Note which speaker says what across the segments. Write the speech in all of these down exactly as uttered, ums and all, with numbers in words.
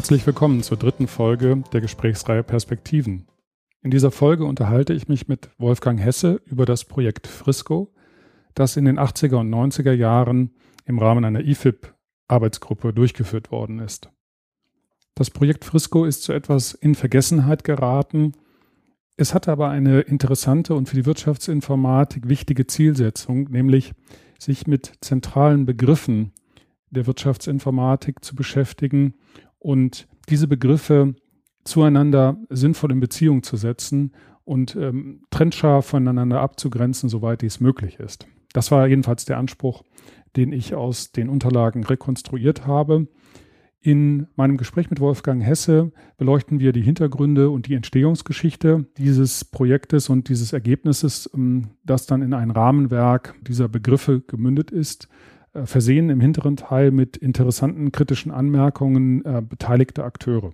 Speaker 1: Herzlich willkommen zur dritten Folge der Gesprächsreihe Perspektiven. In dieser Folge unterhalte ich mich mit Wolfgang Hesse über das Projekt Frisco, das in den achtziger und neunziger Jahren im Rahmen einer I F I P-Arbeitsgruppe durchgeführt worden ist. Das Projekt Frisco ist zu etwas in Vergessenheit geraten. Es hatte aber eine interessante und für die Wirtschaftsinformatik wichtige Zielsetzung, nämlich sich mit zentralen Begriffen der Wirtschaftsinformatik zu beschäftigen und diese Begriffe zueinander sinnvoll in Beziehung zu setzen und ähm, trennscharf voneinander abzugrenzen, soweit dies möglich ist. Das war jedenfalls der Anspruch, den ich aus den Unterlagen rekonstruiert habe. In meinem Gespräch mit Wolfgang Hesse beleuchten wir die Hintergründe und die Entstehungsgeschichte dieses Projektes und dieses Ergebnisses, das dann in ein Rahmenwerk dieser Begriffe gemündet ist, versehen im hinteren Teil mit interessanten kritischen Anmerkungen beteiligter Akteure.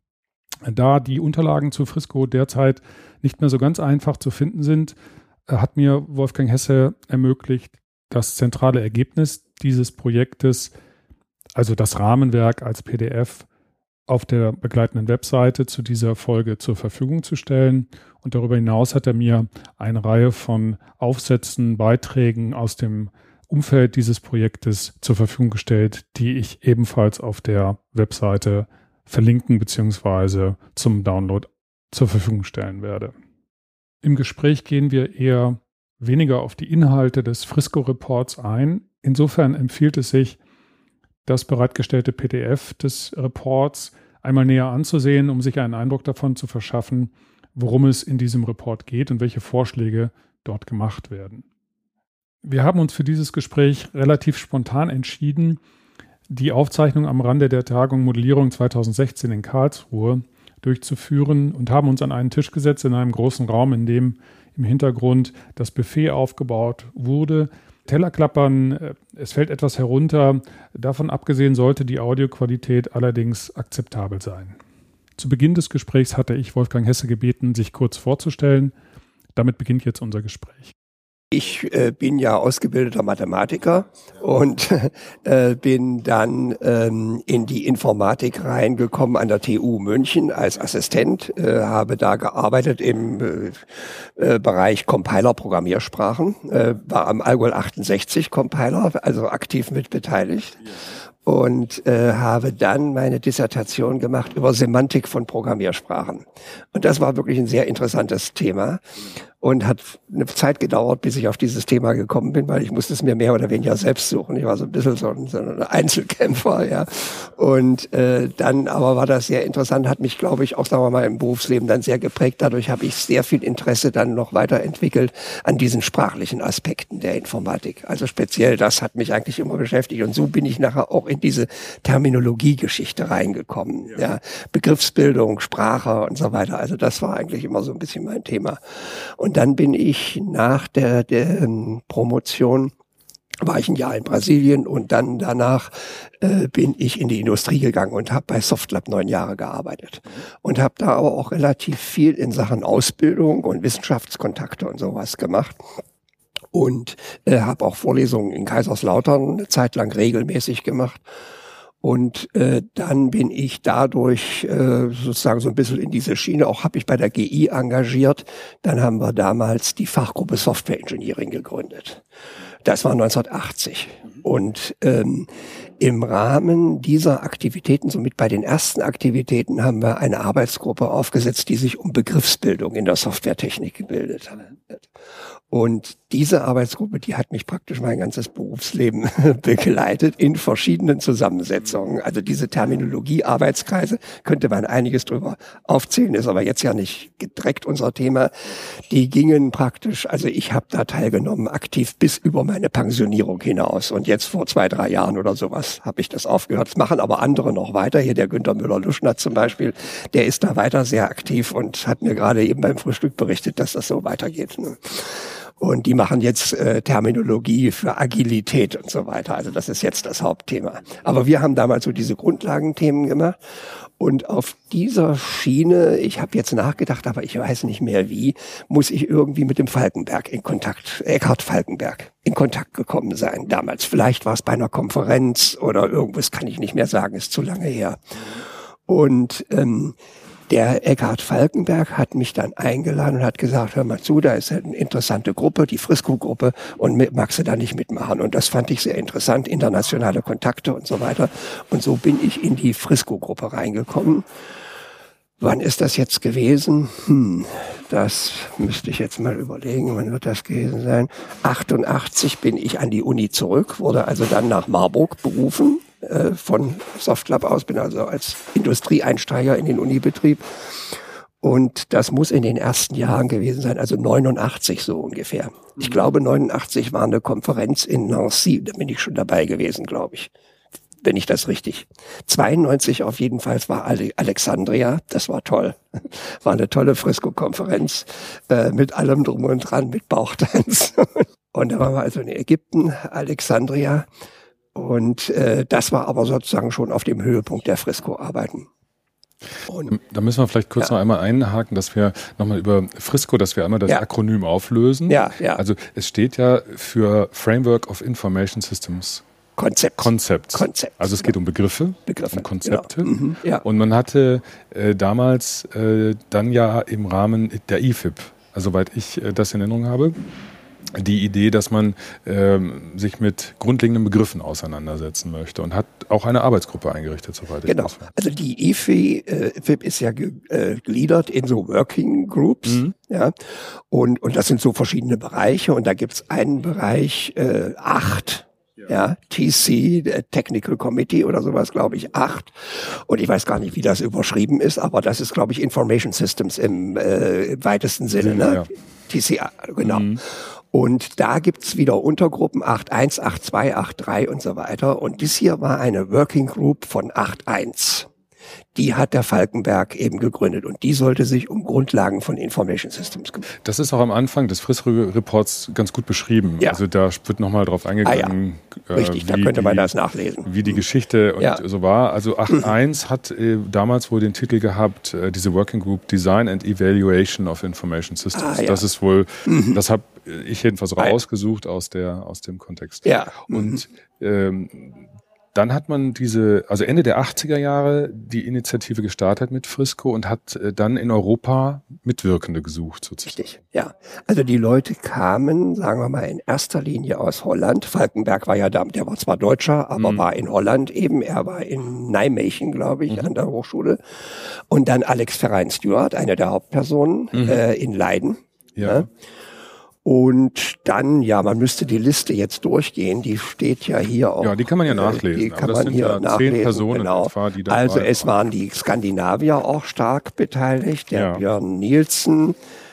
Speaker 1: Da die Unterlagen zu Frisco derzeit nicht mehr so ganz einfach zu finden sind, hat mir Wolfgang Hesse ermöglicht, das zentrale Ergebnis dieses Projektes, also das Rahmenwerk als P D F, auf der begleitenden Webseite zu dieser Folge zur Verfügung zu stellen. Und darüber hinaus hat er mir eine Reihe von Aufsätzen, Beiträgen aus dem Umfeld dieses Projektes zur Verfügung gestellt, die ich ebenfalls auf der Webseite verlinken bzw. zum Download zur Verfügung stellen werde. Im Gespräch gehen wir eher weniger auf die Inhalte des Frisco-Reports ein. Insofern empfiehlt es sich, das bereitgestellte P D F des Reports einmal näher anzusehen, um sich einen Eindruck davon zu verschaffen, worum es in diesem Report geht und welche Vorschläge dort gemacht werden. Wir haben uns für dieses Gespräch relativ spontan entschieden, die Aufzeichnung am Rande der Tagung Modellierung zweitausendsechzehn in Karlsruhe durchzuführen und haben uns an einen Tisch gesetzt in einem großen Raum, in dem im Hintergrund das Buffet aufgebaut wurde. Teller klappern, es fällt etwas herunter. Davon abgesehen sollte die Audioqualität allerdings akzeptabel sein. Zu Beginn des Gesprächs hatte ich Wolfgang Hesse gebeten, sich kurz vorzustellen. Damit beginnt jetzt unser Gespräch.
Speaker 2: Ich äh, bin ja ausgebildeter Mathematiker und äh, bin dann ähm, in die Informatik reingekommen an der T U München als Assistent, äh, habe da gearbeitet im äh, äh, Bereich Compiler-Programmiersprachen, äh, war am Algol achtundsechzig Compiler, also aktiv mit beteiligt. Und äh, habe dann meine Dissertation gemacht über Semantik von Programmiersprachen. Und das war wirklich ein sehr interessantes Thema und hat eine Zeit gedauert, bis ich auf dieses Thema gekommen bin, weil ich musste es mir mehr oder weniger selbst suchen. Ich war so ein bisschen so ein, so ein Einzelkämpfer, ja. Und äh, dann aber war das sehr interessant, hat mich, glaube ich, auch, sagen wir mal, im Berufsleben dann sehr geprägt. Dadurch habe ich sehr viel Interesse dann noch weiterentwickelt an diesen sprachlichen Aspekten der Informatik. Also speziell das hat mich eigentlich immer beschäftigt. Und so bin ich nachher auch in diese Terminologie-Geschichte reingekommen. Ja. Ja. Begriffsbildung, Sprache und so weiter. Also das war eigentlich immer so ein bisschen mein Thema. Und dann bin ich nach der, der ähm, Promotion, war ich ein Jahr in Brasilien und dann danach äh, bin ich in die Industrie gegangen und habe bei Softlab neun Jahre gearbeitet. Und habe da aber auch relativ viel in Sachen Ausbildung und Wissenschaftskontakte und sowas gemacht. Und äh, habe auch Vorlesungen in Kaiserslautern eine Zeit lang regelmäßig gemacht. Und äh, dann bin ich dadurch äh, sozusagen so ein bisschen in diese Schiene, auch habe ich bei der G I engagiert. Dann haben wir damals die Fachgruppe Software Engineering gegründet. Das war neunzehnhundertachtzig. Und ähm, im Rahmen dieser Aktivitäten, somit bei den ersten Aktivitäten, haben wir eine Arbeitsgruppe aufgesetzt, die sich um Begriffsbildung in der Softwaretechnik gebildet hat. Und diese Arbeitsgruppe, die hat mich praktisch mein ganzes Berufsleben begleitet in verschiedenen Zusammensetzungen. Also diese Terminologie-Arbeitskreise, könnte man einiges drüber aufzählen, ist aber jetzt ja nicht direkt unser Thema. Die gingen praktisch, also ich habe da teilgenommen, aktiv bis über meine Pensionierung hinaus. Und jetzt vor zwei, drei Jahren oder sowas habe ich das aufgehört. Das machen aber andere noch weiter. Hier der Günter Müller-Luschner zum Beispiel, der ist da weiter sehr aktiv und hat mir gerade eben beim Frühstück berichtet, dass das so weitergeht. Und die machen jetzt äh, Terminologie für Agilität und so weiter. Also das ist jetzt das Hauptthema. Aber wir haben damals so diese Grundlagenthemen gemacht. Und auf dieser Schiene, ich habe jetzt nachgedacht, aber ich weiß nicht mehr wie, muss ich irgendwie mit dem Falkenberg in Kontakt, Eckhard Falkenberg, in Kontakt gekommen sein. Damals, vielleicht war es bei einer Konferenz oder irgendwas, kann ich nicht mehr sagen, ist zu lange her. Und ähm, der Eckhard Falkenberg hat mich dann eingeladen und hat gesagt, hör mal zu, da ist eine interessante Gruppe, die Frisco-Gruppe, und mit, magst du da nicht mitmachen? Und das fand ich sehr interessant, internationale Kontakte und so weiter. Und so bin ich in die Frisco-Gruppe reingekommen. Wann ist das jetzt gewesen? Hm, das müsste ich jetzt mal überlegen, wann wird das gewesen sein? achtundachtzig bin ich an die Uni zurück, wurde also dann nach Marburg berufen, äh, von Softclub aus, bin also als Industrieeinsteiger in den Unibetrieb. Und das muss in den ersten Jahren gewesen sein, also neunundachtzig so ungefähr. Ich glaube, neunundachtzig war eine Konferenz in Nancy, da bin ich schon dabei gewesen, glaube ich. Wenn ich das richtig. zweiundneunzig auf jeden Fall war Alexandria, das war toll. War eine tolle Frisco-Konferenz äh, mit allem drum und dran, mit Bauchtanz. Und da waren wir also in Ägypten, Alexandria. Und äh, das war aber sozusagen schon auf dem Höhepunkt der Frisco-Arbeiten.
Speaker 1: Und da müssen wir vielleicht kurz ja. noch einmal einhaken, dass wir nochmal über Frisco, dass wir einmal das ja. Akronym auflösen.
Speaker 2: Ja, ja.
Speaker 1: Also es steht ja für Framework of Information Systems.
Speaker 2: Konzept.
Speaker 1: Konzept.
Speaker 2: Konzept.
Speaker 1: Also es geht um Begriffe,
Speaker 2: Begriffe
Speaker 1: um Konzepte.
Speaker 2: Genau. Mhm, ja.
Speaker 1: Und man hatte äh, damals äh, dann ja im Rahmen der I F I P, also soweit ich äh, das in Erinnerung habe, die Idee, dass man ähm, sich mit grundlegenden Begriffen auseinandersetzen möchte und hat auch eine Arbeitsgruppe eingerichtet, soweit ich
Speaker 2: genau.
Speaker 1: weiß.
Speaker 2: Also die I F I, äh, I F I P ist ja gegliedert in so Working Groups, mhm. ja, und und das sind so verschiedene Bereiche und da gibt's einen Bereich äh, acht. Ja, T C, Technical Committee oder sowas, glaube ich, acht. Und ich weiß gar nicht, wie das überschrieben ist, aber das ist, glaube ich, Information Systems im äh, weitesten Sinne, ne? Ja. T C A, genau. Mhm. Und da gibt's wieder Untergruppen acht Punkt eins, acht Punkt zwei, acht Punkt drei und so weiter. Und dies hier war eine Working Group von acht Punkt eins. Die hat der Falkenberg eben gegründet und die sollte sich um Grundlagen von Information Systems kümmern.
Speaker 1: Das ist auch am Anfang des Frisco-Reports ganz gut beschrieben.
Speaker 2: Ja.
Speaker 1: Also da wird nochmal drauf eingegangen.
Speaker 2: Ah, ja. Richtig, äh, da könnte man die, das nachlesen.
Speaker 1: Wie die Geschichte und
Speaker 2: ja.
Speaker 1: so war. Also acht Punkt eins hat äh, damals wohl den Titel gehabt, äh, diese Working Group Design and Evaluation of Information Systems.
Speaker 2: Ah, ja.
Speaker 1: Das ist wohl,
Speaker 2: mhm.
Speaker 1: das habe ich jedenfalls rausgesucht aus der aus dem Kontext.
Speaker 2: Ja.
Speaker 1: Und ähm, dann hat man diese, also Ende der achtziger Jahre die Initiative gestartet mit Frisco und hat äh, dann in Europa Mitwirkende gesucht sozusagen.
Speaker 2: Richtig, ja. Also die Leute kamen, sagen wir mal, in erster Linie aus Holland. Falkenberg war ja da, der war zwar Deutscher, aber mhm. war in Holland eben. Er war in Nijmegen, glaube ich, mhm. an der Hochschule. Und dann Alex Verrein-Stewart, eine der Hauptpersonen, mhm. äh, in Leiden.
Speaker 1: Ja.
Speaker 2: ja. Und dann, ja, man müsste die Liste jetzt durchgehen, die steht ja hier auch.
Speaker 1: Ja, die kann man ja nachlesen.
Speaker 2: Die kann
Speaker 1: aber das
Speaker 2: man
Speaker 1: sind
Speaker 2: hier
Speaker 1: ja
Speaker 2: nachlesen,
Speaker 1: zehn Personen
Speaker 2: genau.
Speaker 1: etwa, die da
Speaker 2: Also es waren die Skandinavier auch stark beteiligt, der ja. Björn Nielsen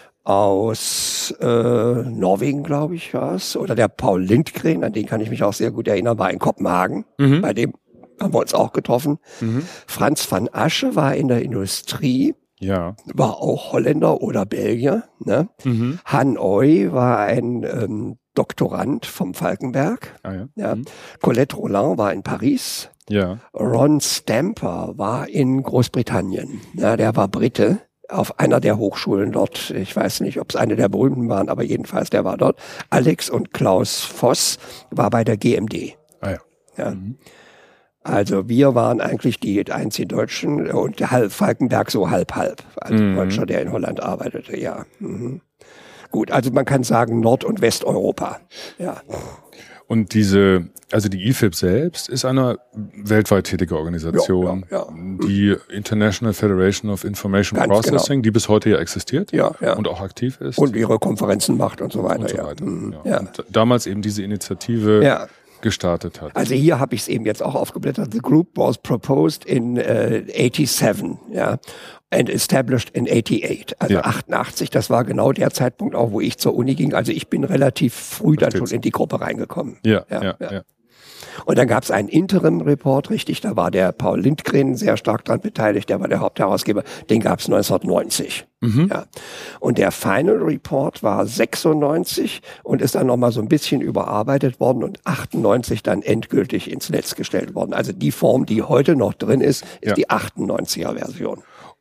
Speaker 2: aus äh, Norwegen, glaube ich, war es, oder der Paul Lindgren, an den kann ich mich auch sehr gut erinnern, war in Kopenhagen, mhm. bei dem haben wir uns auch getroffen. Mhm. Franz van Asche war in der Industrie.
Speaker 1: Ja.
Speaker 2: War auch Holländer oder Belgier. Ne? Mhm. Han Oy war ein ähm, Doktorand vom Falkenberg.
Speaker 1: Ah, ja.
Speaker 2: Ja.
Speaker 1: Mhm.
Speaker 2: Colette Rollin war in Paris.
Speaker 1: Ja.
Speaker 2: Ron Stamper war in Großbritannien. Ja, der war Brite auf einer der Hochschulen dort. Ich weiß nicht, ob es eine der berühmten waren, aber jedenfalls der war dort. Alex und Klaus Voss war bei der G M D.
Speaker 1: Ah, ja.
Speaker 2: Ja.
Speaker 1: Mhm.
Speaker 2: Also wir waren eigentlich die einzigen Deutschen und der halb Falkenberg so halb-halb. Also mhm. Deutscher, der in Holland arbeitete, ja. Mhm. Gut, also man kann sagen Nord- und Westeuropa, ja.
Speaker 1: Und diese, also die I F I P selbst ist eine weltweit tätige Organisation,
Speaker 2: ja, ja, ja.
Speaker 1: die International Federation of Information
Speaker 2: Ganz
Speaker 1: Processing,
Speaker 2: genau.
Speaker 1: die bis heute ja existiert
Speaker 2: ja, ja.
Speaker 1: und auch aktiv ist.
Speaker 2: Und ihre Konferenzen macht und so weiter.
Speaker 1: Und so
Speaker 2: ja.
Speaker 1: weiter.
Speaker 2: Mhm.
Speaker 1: Ja.
Speaker 2: Ja.
Speaker 1: Und damals eben diese Initiative
Speaker 2: ja.
Speaker 1: gestartet hat.
Speaker 2: Also hier habe ich es eben jetzt auch aufgeblättert. The group was proposed in uh, eighty-seven, ja, and established in eighty-eight. Also ja. achtundachtzig, das war genau der Zeitpunkt auch, wo ich zur Uni ging. Also ich bin relativ früh dann schon in die Gruppe reingekommen.
Speaker 1: Ja, ja, ja. ja.
Speaker 2: Und dann gab es einen Interim-Report, richtig, da war der Paul Lindgren sehr stark dran beteiligt, der war der Hauptherausgeber, den gab es neunzehnhundertneunzig. Mhm. Ja. Und der Final Report war sechsundneunzig und ist dann nochmal so ein bisschen überarbeitet worden und achtundneunzig dann endgültig ins Netz gestellt worden. Also die Form, die heute noch drin ist, ist ja. die achtundneunziger Version.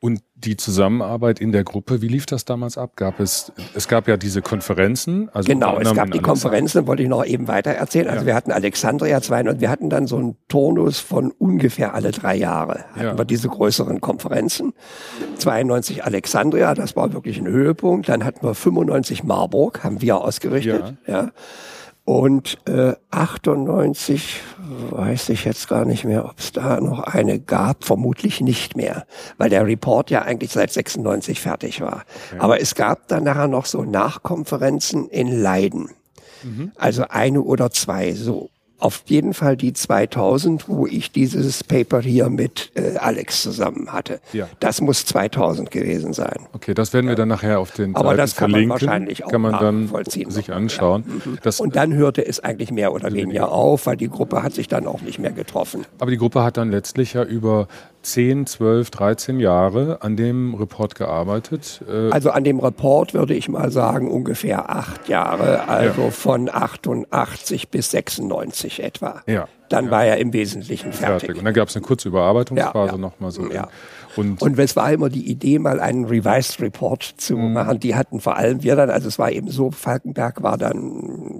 Speaker 1: Und die Zusammenarbeit in der Gruppe, wie lief das damals ab? Gab es, es gab ja diese Konferenzen. Also
Speaker 2: genau, es gab die Konferenzen, wollte ich noch eben weiter erzählen. Also ja. wir hatten Alexandria zweiundneunzig, wir hatten dann so einen Turnus von ungefähr alle drei Jahre. Hatten ja. wir diese größeren Konferenzen. zweiundneunzig Alexandria, das war wirklich ein Höhepunkt. Dann hatten wir fünfundneunzig Marburg, haben wir ausgerichtet. Ja. ja. Und äh, achtundneunzig weiß ich jetzt gar nicht mehr, ob es da noch eine gab, vermutlich nicht mehr, weil der Report ja eigentlich seit sechsundneunzig fertig war. Okay. Aber es gab dann nachher noch so Nachkonferenzen in Leiden, mhm. also eine oder zwei, so. Auf jeden Fall die zweitausend, wo ich dieses Paper hier mit äh, Alex zusammen hatte. Ja. Das muss zweitausend gewesen sein.
Speaker 1: Okay, das werden wir dann nachher auf den
Speaker 2: Aber
Speaker 1: Seiten
Speaker 2: das kann
Speaker 1: verlinken.
Speaker 2: man wahrscheinlich auch
Speaker 1: kann man dann
Speaker 2: vollziehen
Speaker 1: sich anschauen.
Speaker 2: Ja. Mhm. Das, und dann hörte es eigentlich mehr oder weniger auf, weil die Gruppe hat sich dann auch nicht mehr getroffen.
Speaker 1: Aber die Gruppe hat dann letztlich ja über zehn, zwölf, dreizehn Jahre an dem Report gearbeitet.
Speaker 2: Äh also an dem Report würde ich mal sagen ungefähr acht Jahre, also ja. von achtundachtzig bis sechsundneunzig etwa. Ja. Dann ja. war er im Wesentlichen fertig. fertig.
Speaker 1: Und dann gab es eine kurze Überarbeitungsphase ja, ja. nochmal so.
Speaker 2: Ja. Und, und es war immer die Idee, mal einen Revised Report zu mhm. machen. Die hatten vor allem wir dann, also es war eben so, Falkenberg war dann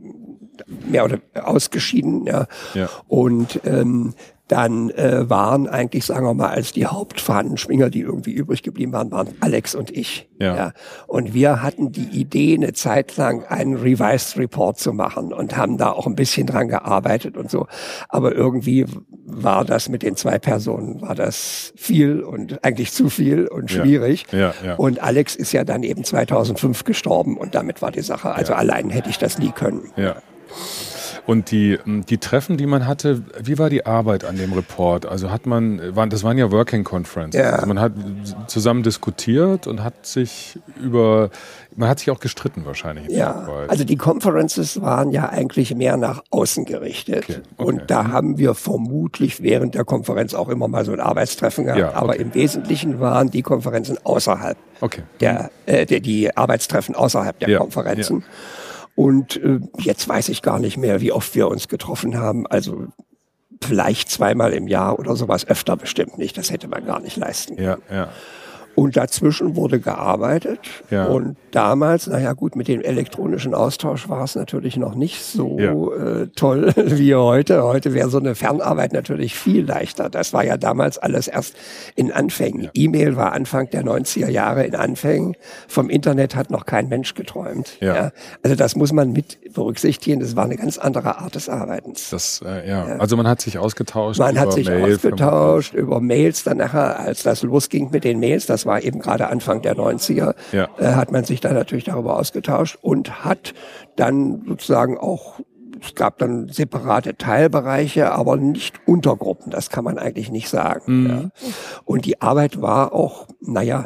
Speaker 2: mehr oder ausgeschieden. Ja. ja. Und ähm, dann äh, waren eigentlich, sagen wir mal, als die Hauptfahnenschwinger, die irgendwie übrig geblieben waren, waren Alex und ich. Ja. ja. Und wir hatten die Idee, eine Zeit lang einen Revised Report zu machen und haben da auch ein bisschen dran gearbeitet und so. Aber irgendwie war das mit den zwei Personen, war das viel und eigentlich zu viel und schwierig. Ja. Ja, ja. Und Alex ist ja dann eben zweitausendfünf gestorben und damit war die Sache. Also ja. allein hätte ich das nie können.
Speaker 1: Ja. Und die, die Treffen, die man hatte, wie war die Arbeit an dem Report? Also hat man, das waren ja Working Conferences. Ja. Also man hat zusammen diskutiert und hat sich über, man hat sich auch gestritten wahrscheinlich.
Speaker 2: Ja, also die Conferences waren ja eigentlich mehr nach außen gerichtet. Okay. Okay. Und da haben wir vermutlich während der Konferenz auch immer mal so ein Arbeitstreffen gehabt. Ja, okay. Aber im Wesentlichen waren die Konferenzen außerhalb
Speaker 1: okay.
Speaker 2: der, äh, der, die Arbeitstreffen außerhalb der ja. Konferenzen. Ja. Und äh, jetzt weiß ich gar nicht mehr, wie oft wir uns getroffen haben. Also vielleicht zweimal im Jahr oder sowas, öfter bestimmt nicht. Das hätte man gar nicht leisten können.
Speaker 1: Ja, ja.
Speaker 2: Und dazwischen wurde gearbeitet. Ja. Und damals, naja gut, mit dem elektronischen Austausch war es natürlich noch nicht so ja. äh, toll wie heute. Heute wäre so eine Fernarbeit natürlich viel leichter. Das war ja damals alles erst in Anfängen. Ja. E-Mail war Anfang der neunziger Jahre in Anfängen. Vom Internet hat noch kein Mensch geträumt. Ja. Ja. Also das muss man mit berücksichtigen. Das war eine ganz andere Art des Arbeitens.
Speaker 1: Das, äh, ja. ja. Also man hat sich ausgetauscht.
Speaker 2: Man hat sich Mail ausgetauscht über Mails. Dann nachher, als das losging mit den Mails, das war eben gerade Anfang der neunziger, ja. äh, hat man sich dann natürlich darüber ausgetauscht und hat dann sozusagen auch, es gab dann separate Teilbereiche, aber nicht Untergruppen, das kann man eigentlich nicht sagen. Mhm. Ja. Und die Arbeit war auch, naja,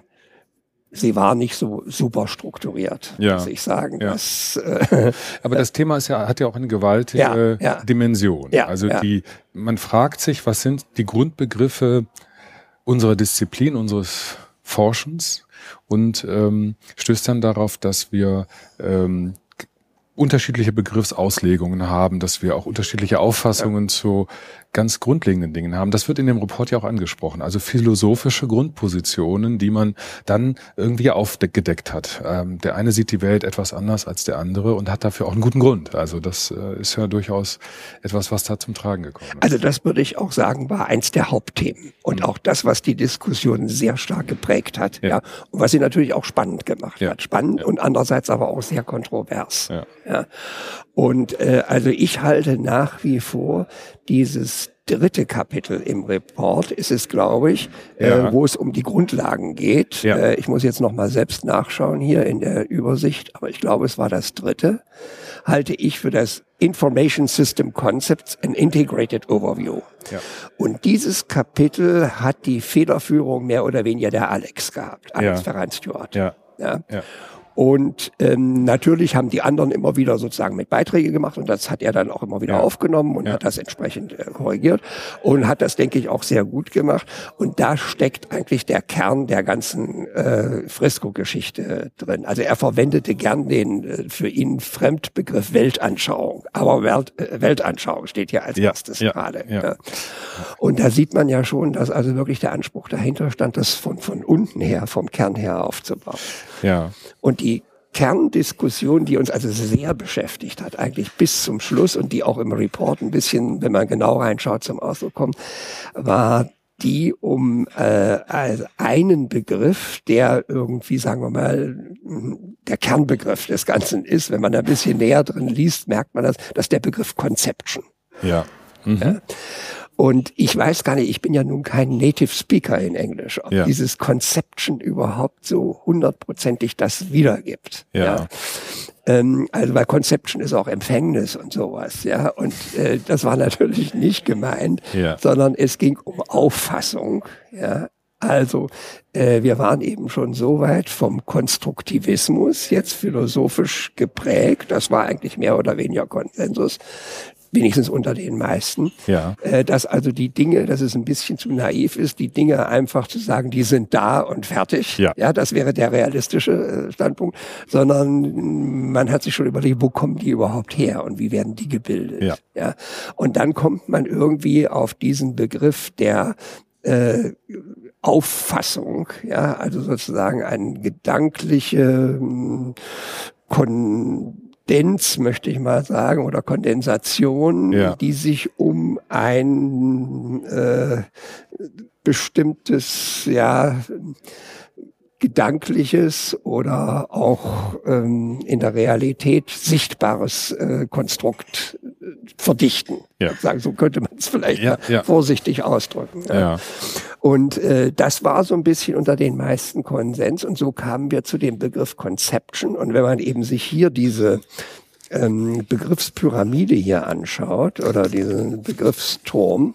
Speaker 2: sie war nicht so super strukturiert, ja. muss ich sagen. Ja. Das, äh,
Speaker 1: aber das Thema ist ja, hat ja auch eine gewaltige ja, ja. Dimension. Ja, also ja. die, man fragt sich, was sind die Grundbegriffe unserer Disziplin, unseres Forschens und ähm, stößt dann darauf, dass wir ähm, unterschiedliche Begriffsauslegungen haben, dass wir auch unterschiedliche Auffassungen ja. zu ganz grundlegenden Dingen haben. Das wird in dem Report ja auch angesprochen. Also philosophische Grundpositionen, die man dann irgendwie aufgedeckt hat. Ähm, der eine sieht die Welt etwas anders als der andere und hat dafür auch einen guten Grund. Also das äh, ist ja durchaus etwas, was da zum Tragen gekommen ist.
Speaker 2: Also das würde ich auch sagen, war eins der Hauptthemen. Und mhm. auch das, was die Diskussion sehr stark geprägt hat. Ja. Ja. Und was sie natürlich auch spannend gemacht ja. hat. Spannend ja. und andererseits aber auch sehr kontrovers. Ja. Ja. Und äh, also ich halte nach wie vor dieses dritte Kapitel im Report ist es, glaube ich, ja. äh, wo es um die Grundlagen geht. Ja. Äh, ich muss jetzt noch mal selbst nachschauen hier in der Übersicht, aber ich glaube, es war das dritte. Halte ich für das Information System Concepts and Integrated Overview. Ja. Und dieses Kapitel hat die Federführung mehr oder weniger der Alex gehabt, Alex ja. Ferrand Stewart.
Speaker 1: Ja.
Speaker 2: Ja.
Speaker 1: Ja.
Speaker 2: Und ähm, natürlich haben die anderen immer wieder sozusagen mit Beiträge gemacht und das hat er dann auch immer wieder ja. aufgenommen und ja. hat das entsprechend äh, korrigiert und hat das, denke ich, auch sehr gut gemacht. Und da steckt eigentlich der Kern der ganzen äh, Frisco-Geschichte drin. Also er verwendete gern den äh, für ihn Fremdbegriff Weltanschauung. Aber Welt, äh, Weltanschauung steht hier als
Speaker 3: ja.
Speaker 2: erstes
Speaker 3: ja.
Speaker 2: gerade.
Speaker 3: Ja.
Speaker 2: Ja. Und da sieht man ja schon, dass also wirklich der Anspruch dahinter stand, das von, von unten her, vom Kern her aufzubauen.
Speaker 3: Ja.
Speaker 2: Und die Kerndiskussion, die uns also sehr beschäftigt hat, eigentlich bis zum Schluss und die auch im Report ein bisschen, wenn man genau reinschaut, zum Ausdruck kommt, war die um äh, also einen Begriff, der irgendwie, sagen wir mal, der Kernbegriff des Ganzen ist. Wenn man da ein bisschen näher drin liest, merkt man das, das ist der Begriff Conception.
Speaker 3: Ja. Mhm.
Speaker 2: Ja. Und ich weiß gar nicht, ich bin ja nun kein Native Speaker in Englisch, ob ja. dieses Conception überhaupt so hundertprozentig das wiedergibt.
Speaker 3: Ja.
Speaker 2: ja. Ähm, also weil Conception ist auch Empfängnis und sowas, ja. Und äh, das war natürlich nicht gemeint,
Speaker 3: ja.
Speaker 2: sondern es ging um Auffassung, ja. Also äh, wir waren eben schon so weit vom Konstruktivismus, jetzt philosophisch geprägt, das war eigentlich mehr oder weniger Konsensus, wenigstens unter den meisten,
Speaker 3: ja.
Speaker 2: äh, dass also die Dinge, dass es ein bisschen zu naiv ist, die Dinge einfach zu sagen, die sind da und fertig.
Speaker 3: Ja,
Speaker 2: ja das wäre der realistische äh, Standpunkt, sondern man hat sich schon überlegt, wo kommen die überhaupt her und wie werden die gebildet.
Speaker 3: Ja.
Speaker 2: Ja. Und dann kommt man irgendwie auf diesen Begriff der äh, Auffassung, ja, also sozusagen eine gedankliche Kon Kondens, möchte ich mal sagen, oder Kondensation,
Speaker 3: ja.
Speaker 2: die sich um ein äh, bestimmtes, ja, gedankliches oder auch ähm, in der Realität sichtbares äh, Konstrukt äh, verdichten.
Speaker 3: Ja.
Speaker 2: Sagen, so könnte man es vielleicht
Speaker 3: ja, ja.
Speaker 2: vorsichtig ausdrücken. Ja.
Speaker 3: Ja.
Speaker 2: Und äh, das war so ein bisschen unter den meisten Konsens und so kamen wir zu dem Begriff Conception. Und wenn man eben sich hier diese ähm, Begriffspyramide hier anschaut oder diesen Begriffsturm,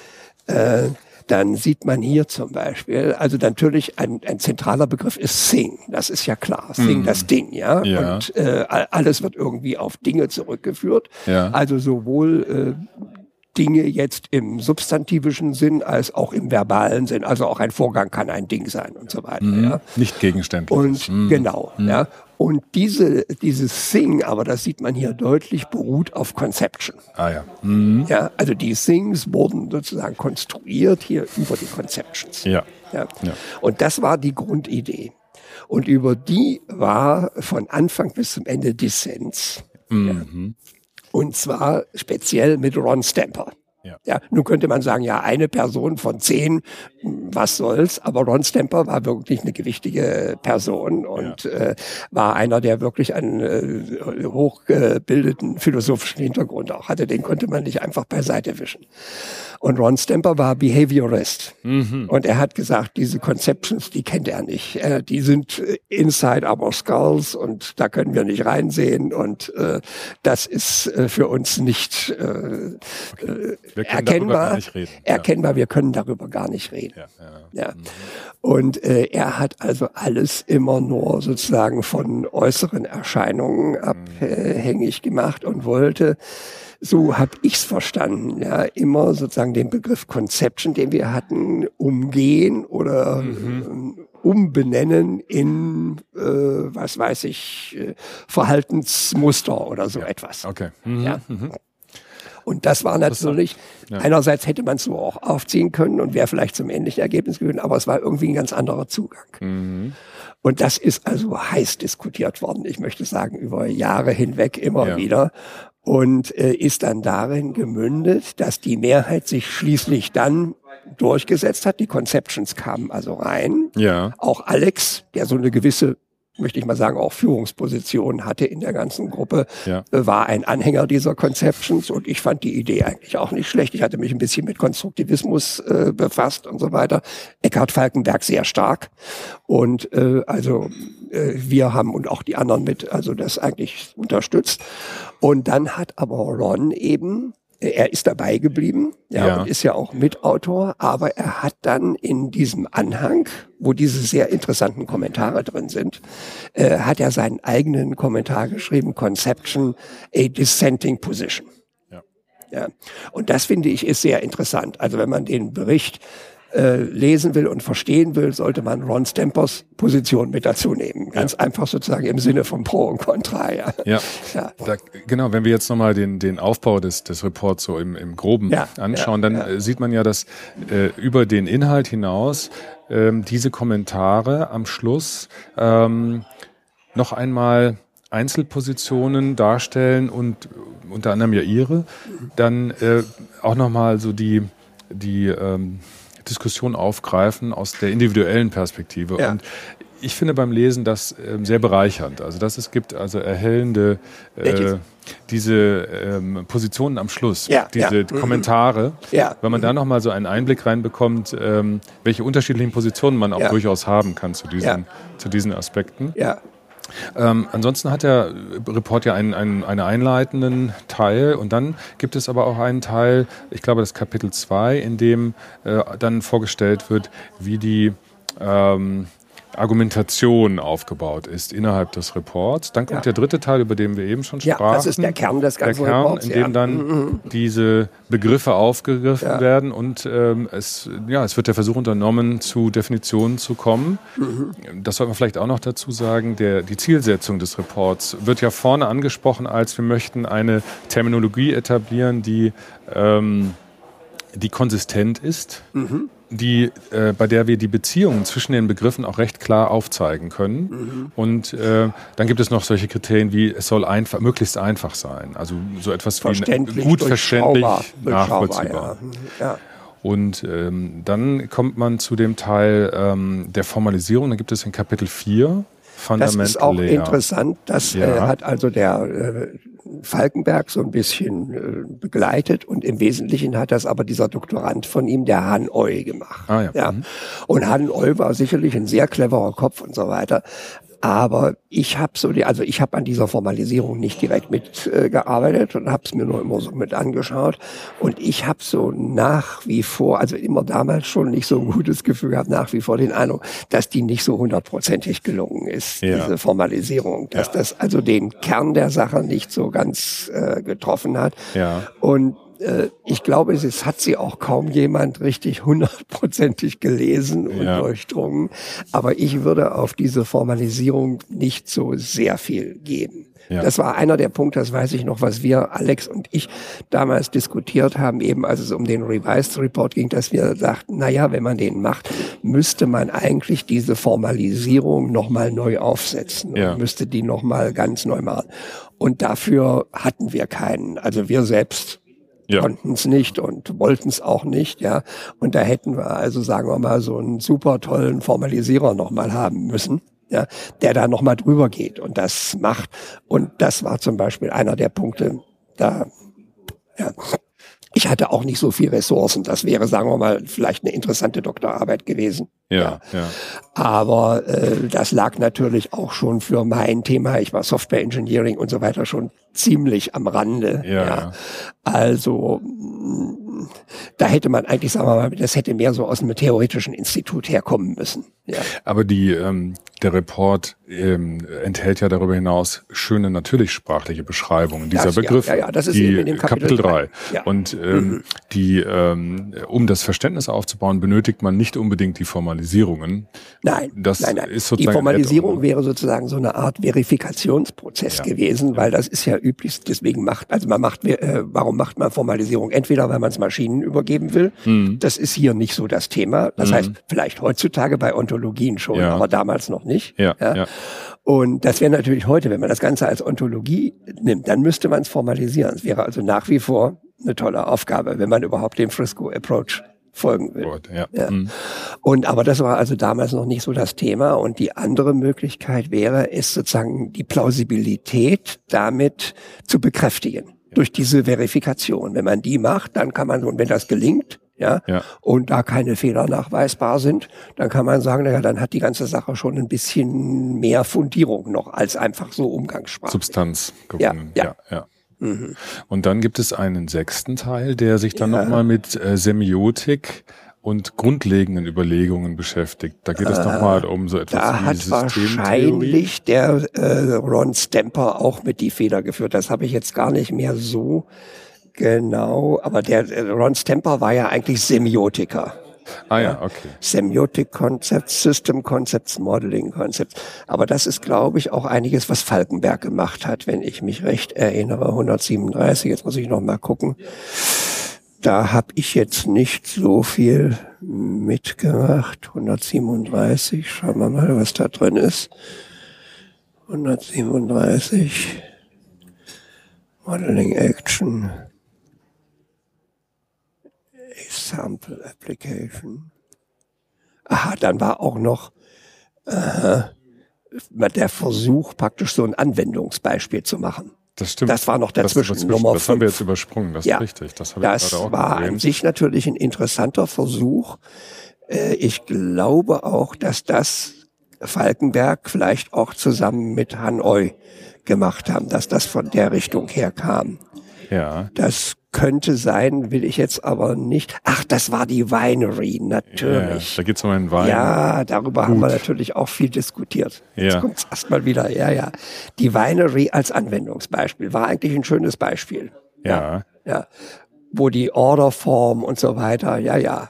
Speaker 2: äh, dann sieht man hier zum Beispiel, also natürlich ein, ein zentraler Begriff ist Thing, das ist ja klar, Thing, mm. das Ding, ja,
Speaker 3: ja.
Speaker 2: und äh, alles wird irgendwie auf Dinge zurückgeführt,
Speaker 3: ja.
Speaker 2: also sowohl äh, Dinge jetzt im substantivischen Sinn als auch im verbalen Sinn, also auch ein Vorgang kann ein Ding sein und so weiter.
Speaker 3: Mm.
Speaker 2: Ja.
Speaker 3: Nicht gegenständlich.
Speaker 2: Und
Speaker 3: mm.
Speaker 2: genau,
Speaker 3: mm.
Speaker 2: ja. Und diese, dieses Thing, aber das sieht man hier deutlich, beruht auf Conception.
Speaker 3: Ah ja. Mhm.
Speaker 2: Ja, also die Things wurden sozusagen konstruiert hier über die Conceptions.
Speaker 3: Ja.
Speaker 2: Ja.
Speaker 3: ja.
Speaker 2: Und das war die Grundidee. Und über die war von Anfang bis zum Ende Dissens.
Speaker 3: Mhm.
Speaker 2: Ja. Und zwar speziell mit Ron Stamper.
Speaker 3: Ja.
Speaker 2: Ja, nun könnte man sagen, ja, eine Person von zehn, was soll's, aber Ron Stamper war wirklich eine gewichtige Person und ja. äh, war einer, der wirklich einen äh, hochgebildeten philosophischen Hintergrund auch hatte, den konnte man nicht einfach beiseite wischen. Und Ron Stamper war Behaviorist mhm. und er hat gesagt, diese Conceptions, die kennt er nicht, äh, die sind inside our skulls und da können wir nicht reinsehen und äh, das ist äh, für uns nicht äh,
Speaker 3: okay. Wir
Speaker 2: erkennbar,
Speaker 3: nicht reden.
Speaker 2: erkennbar, wir können darüber gar nicht reden.
Speaker 3: Ja, ja.
Speaker 2: Ja. Und äh, er hat also alles immer nur sozusagen von äußeren Erscheinungen abhängig gemacht und wollte, so habe ich's verstanden, ja, immer sozusagen den Begriff Conception, den wir hatten, umgehen oder mhm. äh, umbenennen in, äh, was weiß ich, äh, Verhaltensmuster oder so
Speaker 3: ja.
Speaker 2: etwas.
Speaker 3: Okay. Mhm.
Speaker 2: Ja.
Speaker 3: Mhm.
Speaker 2: Und das war natürlich,
Speaker 3: ja.
Speaker 2: einerseits hätte man es so auch aufziehen können und wäre vielleicht zum ähnlichen Ergebnis gewesen, aber es war irgendwie ein ganz anderer Zugang.
Speaker 3: Mhm.
Speaker 2: Und das ist also heiß diskutiert worden, ich möchte sagen, über Jahre hinweg immer ja. wieder. Und äh, ist dann darin gemündet, dass die Mehrheit sich schließlich dann durchgesetzt hat. Die Conceptions kamen also rein.
Speaker 3: Ja.
Speaker 2: Auch Alex, der so eine gewisse, möchte ich mal sagen, auch Führungsposition hatte in der ganzen Gruppe,
Speaker 3: ja.
Speaker 2: war ein Anhänger dieser Conceptions und ich fand die Idee eigentlich auch nicht schlecht. Ich hatte mich ein bisschen mit Konstruktivismus äh, befasst und so weiter. Eckhard Falkenberg sehr stark und äh, also äh, wir haben und auch die anderen mit, also das eigentlich unterstützt. Und dann hat aber Ron eben er ist dabei geblieben, ja,
Speaker 3: Ja.
Speaker 2: und ist ja auch Mitautor, aber er hat dann in diesem Anhang, wo diese sehr interessanten Kommentare drin sind, äh, hat er seinen eigenen Kommentar geschrieben, Conception, a dissenting position.
Speaker 3: Ja.
Speaker 2: Ja. Und das finde ich ist sehr interessant. Also wenn man den Bericht äh, lesen will und verstehen will, sollte man Ron Stempers Position mit dazu nehmen. Ganz ja. einfach sozusagen im Sinne von Pro und Contra. Ja,
Speaker 3: ja.
Speaker 2: ja.
Speaker 3: Da, genau. Wenn wir jetzt nochmal den, den Aufbau des, des Reports so im, im Groben
Speaker 2: ja.
Speaker 3: anschauen,
Speaker 2: ja.
Speaker 3: dann
Speaker 2: ja.
Speaker 3: sieht man ja, dass äh, über den Inhalt hinaus ähm, diese Kommentare am Schluss ähm, noch einmal Einzelpositionen darstellen und unter anderem ja ihre, dann äh, auch nochmal so die, die ähm, Diskussion aufgreifen aus der individuellen Perspektive.
Speaker 2: Ja.
Speaker 3: Und ich finde beim Lesen das äh, sehr bereichernd. Also dass es gibt also erhellende äh, diese ähm, Positionen am Schluss,
Speaker 2: ja,
Speaker 3: diese
Speaker 2: ja.
Speaker 3: Kommentare,
Speaker 2: ja.
Speaker 3: wenn man da nochmal so einen Einblick reinbekommt, ähm, welche unterschiedlichen Positionen man auch
Speaker 2: ja.
Speaker 3: durchaus haben kann zu diesen,
Speaker 2: ja.
Speaker 3: zu diesen Aspekten.
Speaker 2: Ja.
Speaker 3: Ähm, ansonsten hat der Report ja einen, einen, einen einleitenden Teil und dann gibt es aber auch einen Teil, ich glaube das Kapitel zwei, in dem äh, dann vorgestellt wird, wie die ähm, Argumentation aufgebaut ist innerhalb des Reports. Dann kommt
Speaker 2: ja.
Speaker 3: der dritte Teil, über den wir eben schon sprachen.
Speaker 2: Ja, das ist der Kern des ganzen
Speaker 3: der Kern,
Speaker 2: Reports.
Speaker 3: in dem
Speaker 2: ja.
Speaker 3: dann mhm. diese Begriffe aufgegriffen
Speaker 2: ja.
Speaker 3: werden und ähm, es, ja, es wird der Versuch unternommen, zu Definitionen zu kommen. Mhm. Das sollte man vielleicht auch noch dazu sagen. Der, die Zielsetzung des Reports wird ja vorne angesprochen, als wir möchten eine Terminologie etablieren, die, ähm, die konsistent ist. Mhm. Die, äh, bei der wir die Beziehungen zwischen den Begriffen auch recht klar aufzeigen können. Mhm. Und äh, dann gibt es noch solche Kriterien wie, es soll einfach, möglichst einfach sein. Also so etwas wie gut verständlich, nachvollziehbar.
Speaker 2: Ja. Ja.
Speaker 3: Und ähm, dann kommt man zu dem Teil ähm, der Formalisierung. Dann gibt es in Kapitel vier Fundamental
Speaker 2: Das ist auch
Speaker 3: Layer.
Speaker 2: Interessant. Das
Speaker 3: ja.
Speaker 2: äh, hat also der äh, Falkenberg so ein bisschen äh, begleitet und im Wesentlichen hat das aber dieser Doktorand von ihm, der Han Oy, gemacht.
Speaker 3: Ah, ja.
Speaker 2: Ja.
Speaker 3: Mhm.
Speaker 2: Und Han Oy war sicherlich ein sehr cleverer Kopf und so weiter. Aber ich habe so die, also ich habe an dieser Formalisierung nicht direkt mitgearbeitet äh, und habe es mir nur immer so mit angeschaut. Und ich habe so nach wie vor, also immer damals schon nicht so ein gutes Gefühl gehabt, nach wie vor den Eindruck, dass die nicht so hundertprozentig gelungen ist,
Speaker 3: ja.
Speaker 2: diese Formalisierung, dass
Speaker 3: ja.
Speaker 2: das also den Kern der Sache nicht so ganz äh, getroffen hat.
Speaker 3: Ja.
Speaker 2: Und ich glaube, es hat sie auch kaum jemand richtig hundertprozentig gelesen und
Speaker 3: ja.
Speaker 2: durchdrungen. Aber ich würde auf diese Formalisierung nicht so sehr viel geben. Ja. Das war einer der Punkte, das weiß ich noch, was wir, Alex und ich, damals diskutiert haben, eben als es um den Revised Report ging, dass wir sagten, na ja, wenn man den macht, müsste man eigentlich diese Formalisierung nochmal neu aufsetzen
Speaker 3: ja.
Speaker 2: und müsste die nochmal ganz neu machen. Und dafür hatten wir keinen. Also wir selbst Ja. konnten es nicht und wollten es auch nicht, ja. Und da hätten wir also, sagen wir mal, so einen super tollen Formalisierer nochmal haben müssen, ja, der da nochmal drüber geht und das macht. Und das war zum Beispiel einer der Punkte, da, ja. Ich hatte auch nicht so viel Ressourcen. Das wäre, sagen wir mal, vielleicht eine interessante Doktorarbeit gewesen.
Speaker 3: Ja,
Speaker 2: ja.
Speaker 3: ja.
Speaker 2: Aber äh, das lag natürlich auch schon für mein Thema. Ich war Software Engineering und so weiter schon ziemlich am Rande.
Speaker 3: Ja.
Speaker 2: ja. Also mh, da hätte man eigentlich, sagen wir mal, das hätte mehr so aus einem theoretischen Institut herkommen müssen. Ja.
Speaker 3: Aber die, ähm, der Report ähm, enthält ja darüber hinaus schöne natürlich sprachliche Beschreibungen dieser
Speaker 2: das,
Speaker 3: Begriffe.
Speaker 2: Ja, ja, ja, das ist
Speaker 3: die
Speaker 2: eben in dem Kapitel
Speaker 3: drei.
Speaker 2: Ja.
Speaker 3: Und ähm, mhm. die, ähm, um das Verständnis aufzubauen, benötigt man nicht unbedingt die Formalisierungen.
Speaker 2: Nein,
Speaker 3: das
Speaker 2: nein, nein.
Speaker 3: Ist sozusagen
Speaker 2: die Formalisierung wäre sozusagen so eine Art Verifikationsprozess
Speaker 3: ja.
Speaker 2: gewesen, weil das ist ja üblich, deswegen macht, also man macht, äh, warum macht man Formalisierung? Entweder, weil man es Maschinen übergeben will, mhm. das ist hier nicht so das Thema. Das mhm. heißt, vielleicht heutzutage bei Ontologien schon, ja. aber damals noch nicht.
Speaker 3: Ja, ja. ja.
Speaker 2: Und das wäre natürlich heute, wenn man das Ganze als Ontologie nimmt, dann müsste man es formalisieren. Es wäre also nach wie vor eine tolle Aufgabe, wenn man überhaupt dem Frisco-Approach folgen will.
Speaker 3: Gut, ja.
Speaker 2: Ja.
Speaker 3: Mhm.
Speaker 2: Und aber das war also damals noch nicht so das Thema. Und die andere Möglichkeit wäre, es sozusagen die Plausibilität damit zu bekräftigen. Ja. Durch diese Verifikation. Wenn man die macht, dann kann man, und wenn das gelingt, ja,
Speaker 3: ja,
Speaker 2: und da keine Fehler nachweisbar sind, dann kann man sagen, naja, dann hat die ganze Sache schon ein bisschen mehr Fundierung noch als einfach so Umgangssprache.
Speaker 3: Substanz gewonnen.
Speaker 2: Ja, ja.
Speaker 3: ja, ja. Mhm. Und dann gibt es einen sechsten Teil, der sich dann ja. nochmal mit äh, Semiotik und grundlegenden Überlegungen beschäftigt. Da geht es äh, nochmal um so etwas
Speaker 2: da
Speaker 3: wie
Speaker 2: hat
Speaker 3: Systemtheorie.
Speaker 2: Wahrscheinlich der äh, Ron Stamper auch mit die Feder geführt. Das habe ich jetzt gar nicht mehr so genau. Aber der äh, Ron Stamper war ja eigentlich Semiotiker.
Speaker 3: Ah ja, okay.
Speaker 2: Semiotic Concepts, System Concepts, Modeling Concepts. Aber das ist, glaube ich, auch einiges, was Falkenberg gemacht hat, wenn ich mich recht erinnere. hundertsiebenunddreißig, jetzt muss ich noch mal gucken. Da habe ich jetzt nicht so viel mitgemacht. hundertsiebenunddreißig, schauen wir mal, was da drin ist. hundertsiebenunddreißig, Modeling Action. Sample Application. Aha, dann war auch noch äh, der Versuch, praktisch so ein Anwendungsbeispiel zu machen.
Speaker 3: Das stimmt.
Speaker 2: Das war noch dazwischen.
Speaker 3: Das,
Speaker 2: Nummer
Speaker 3: das haben wir jetzt übersprungen, das
Speaker 2: ja.
Speaker 3: ist richtig. Das, habe
Speaker 2: das
Speaker 3: ich gerade auch
Speaker 2: war
Speaker 3: gesehen.
Speaker 2: An sich natürlich ein interessanter Versuch. Äh, ich glaube auch, dass das Falkenberg vielleicht auch zusammen mit Hanoi gemacht haben, dass das von der Richtung her kam.
Speaker 3: Ja.
Speaker 2: Das könnte sein, will ich jetzt aber nicht. Ach, das war die Winery, natürlich.
Speaker 3: Ja, da geht's um einen Wein.
Speaker 2: Ja, darüber Gut. haben wir natürlich auch viel diskutiert.
Speaker 3: Ja.
Speaker 2: Jetzt kommt's erstmal wieder. Ja, ja. Die Winery als Anwendungsbeispiel war eigentlich ein schönes Beispiel.
Speaker 3: Ja.
Speaker 2: Ja. ja. Wo die Orderform und so weiter, ja, ja.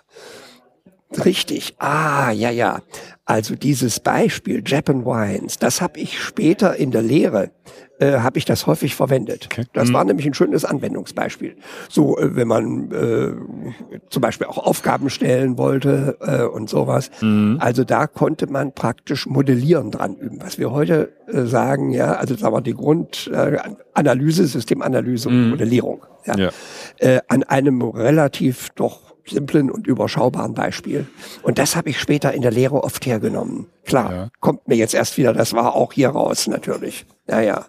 Speaker 2: Richtig. Ah, ja, ja. Also dieses Beispiel Japan Wines, das habe ich später in der Lehre äh, habe ich das häufig verwendet. Okay. Das mhm. war nämlich ein schönes Anwendungsbeispiel. So, äh, wenn man äh, zum Beispiel auch Aufgaben stellen wollte äh, und sowas. Mhm. Also da konnte man praktisch Modellieren dran üben. Was wir heute äh, sagen, ja, also sagen wir die Grundanalyse, äh, Systemanalyse und mhm. Modellierung. Ja, ja. Äh, an einem relativ doch simplen und überschaubaren Beispiel. Und das habe ich später in der Lehre oft hergenommen. Klar, ja. kommt mir jetzt erst wieder, das war auch hier raus natürlich. Ja, ja.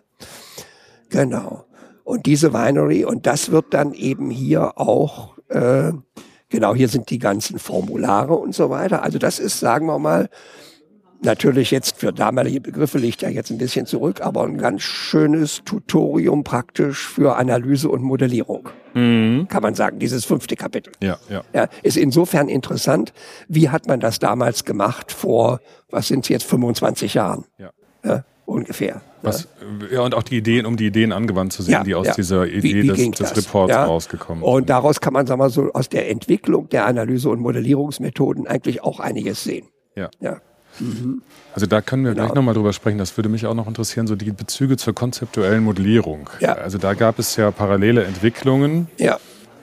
Speaker 2: Genau. Und diese Winery, und das wird dann eben hier auch, äh, genau, hier sind die ganzen Formulare und so weiter. Also das ist, sagen wir mal, natürlich jetzt für damalige Begriffe liegt ja jetzt ein bisschen zurück, aber ein ganz schönes Tutorium praktisch für Analyse und Modellierung. Mhm. Kann man sagen, dieses fünfte Kapitel.
Speaker 3: Ja, ja.
Speaker 2: Ja, ist insofern interessant. Wie hat man das damals gemacht vor, was sind es jetzt, fünfundzwanzig Jahren?
Speaker 3: Ja.
Speaker 2: Ja, ungefähr.
Speaker 3: Was, ja, und auch die Ideen, um die Ideen angewandt zu sehen, ja, die aus ja. dieser Idee wie, wie des, des Reports ja. rausgekommen sind.
Speaker 2: Und daraus kann man, sagen wir mal, so aus der Entwicklung der Analyse- und Modellierungsmethoden eigentlich auch einiges sehen.
Speaker 3: Ja.
Speaker 2: ja. Mhm.
Speaker 3: Also da können wir
Speaker 2: genau.
Speaker 3: gleich nochmal drüber sprechen. Das würde mich auch noch interessieren, so die Bezüge zur konzeptuellen Modellierung.
Speaker 2: Ja.
Speaker 3: Also da gab es ja parallele Entwicklungen.
Speaker 2: Ja.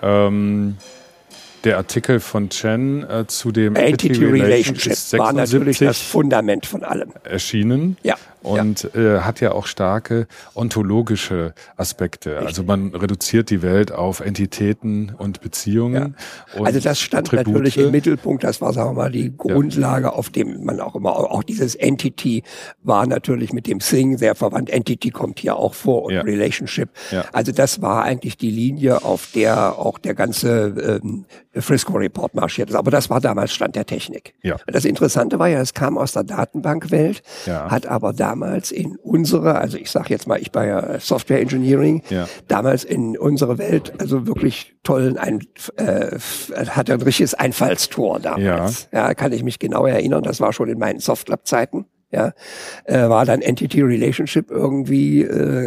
Speaker 3: Ähm, der Artikel von Chen äh, zu dem
Speaker 2: Entity, Entity Relationship war natürlich das Fundament von allem.
Speaker 3: Erschienen.
Speaker 2: Ja.
Speaker 3: Und
Speaker 2: ja.
Speaker 3: Äh, hat ja auch starke ontologische Aspekte. Richtig. Also man reduziert die Welt auf Entitäten und Beziehungen.
Speaker 2: Ja.
Speaker 3: Und
Speaker 2: also das stand
Speaker 3: Attribute.
Speaker 2: natürlich im Mittelpunkt. Das war, sagen wir mal, die Grundlage, ja. auf dem man auch immer, auch dieses Entity war natürlich mit dem Thing sehr verwandt. Entity kommt hier auch vor und ja. Relationship.
Speaker 3: Ja.
Speaker 2: Also das war eigentlich die Linie, auf der auch der ganze ähm, Frisco Report marschiert ist. Aber das war damals Stand der Technik.
Speaker 3: Ja.
Speaker 2: Das Interessante war ja, es kam aus der Datenbankwelt,
Speaker 3: ja.
Speaker 2: hat aber damals in unsere, also ich sage jetzt mal, ich war ja Software Engineering,
Speaker 3: ja.
Speaker 2: damals in unsere Welt, also wirklich tollen, ein, äh, hatte ein richtiges Einfallstor damals. Ja. ja, kann ich mich genau erinnern, das war schon in meinen Softlab-Zeiten. Ja, äh, war dann Entity Relationship irgendwie,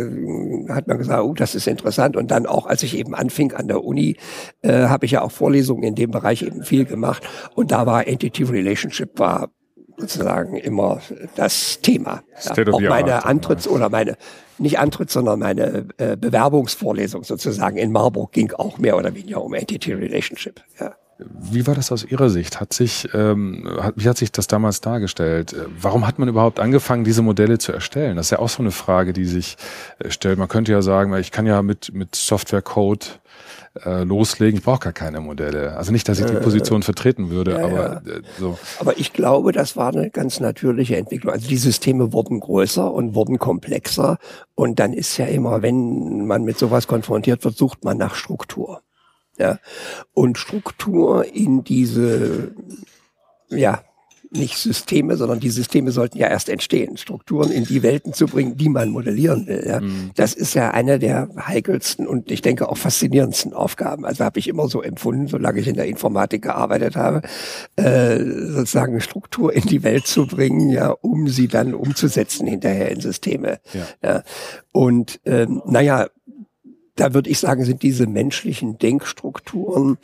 Speaker 2: äh, hat man gesagt, oh, das ist interessant. Und dann auch, als ich eben anfing an der Uni, äh, habe ich ja auch Vorlesungen in dem Bereich eben viel gemacht. Und da war Entity Relationship war sozusagen immer das Thema. Ja, auch meine Antritts- oder meine, nicht Antritts-, sondern meine äh, Bewerbungsvorlesung sozusagen in Marburg ging auch mehr oder weniger um Entity Relationship. Ja.
Speaker 3: Wie war das aus Ihrer Sicht? Hat sich, ähm, hat, wie hat sich das damals dargestellt? Warum hat man überhaupt angefangen, diese Modelle zu erstellen? Das ist ja auch so eine Frage, die sich äh, stellt. Man könnte ja sagen, ich kann ja mit, mit Software-Code äh, loslegen. Ich brauche gar keine Modelle. Also nicht, dass ich die Position äh, vertreten würde,
Speaker 2: ja,
Speaker 3: aber
Speaker 2: ja.
Speaker 3: Äh, so.
Speaker 2: Aber ich glaube, das war eine ganz natürliche Entwicklung. Also die Systeme wurden größer und wurden komplexer. Und dann ist ja immer, wenn man mit sowas konfrontiert wird, sucht man nach Struktur. Ja, und Struktur in diese, ja, nicht Systeme, sondern die Systeme sollten ja erst entstehen, Strukturen in die Welten zu bringen, die man modellieren will. Ja. Mhm. Das ist ja eine der heikelsten und ich denke auch faszinierendsten Aufgaben. Also habe ich immer so empfunden, solange ich in der Informatik gearbeitet habe, äh, sozusagen eine Struktur in die Welt zu bringen, ja, um sie dann umzusetzen hinterher in Systeme. Ja. Ja. Und ähm, naja, da würde ich sagen, sind diese menschlichen Denkstrukturen